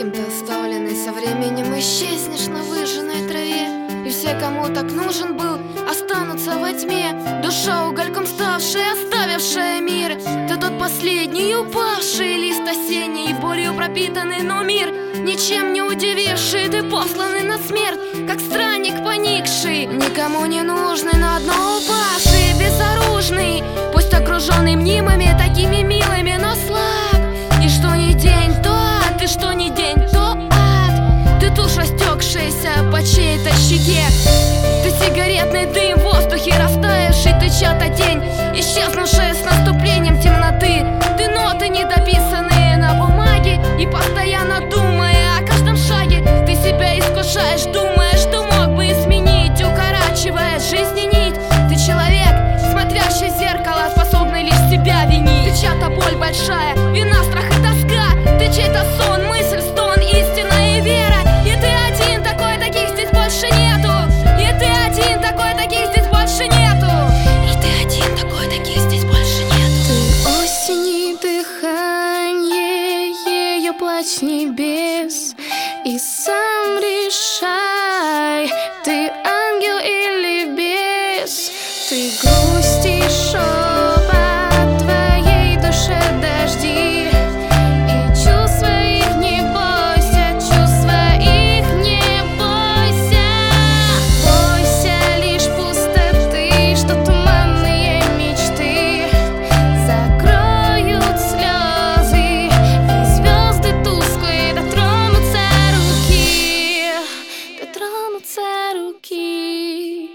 кем-то оставленный, со временем исчезнешь на выжженной траве. И все, кому так нужен был, останутся во тьме. Душа угольком ставшая, оставившая мир. Ты тот последний упавший лист осенний, болью пропитанный, но мир ничем не удививший. Ты посланный на смерть, как странник поникший, никому не нужный, на дно упавший, безоружный, пусть окруженный мнимыми, такими милыми, но слаб. И что ни день, то ад, и что ни день, то ад. Ты тушь, растекшаяся по чьей-то щеке. Ты сигаретный дым в воздухе, растаявший, ты чья-то тень, исчезнувшая с наступлением темноты. Ты ноты недописанные на бумаге, и постоянно думая о каждом шаге, ты себя искушаешь, думая, что мог бы изменить, укорачивая жизни нить. Ты человек, смотрящий в зеркало, способный лишь себя винить. Ты чья-то боль большая, вина, страх и тоска. Ты чей-то сон, мысль, стон, истина и вера. И ты один такой, таких здесь больше нету. И ты один такой, таких здесь больше нету. И ты один такой, таких здесь больше нету. Ты осени дыхание, ее плач небес. И сам решай, ты ангел или бес. Ты грустишь шепот твоей душе дожди. И чувств своих не бойся, чувств своих не бойся. Бойся лишь пустоты, что туманные мечты закроют слезы, и звезды тусклые дотронутся руки, дотронутся руки.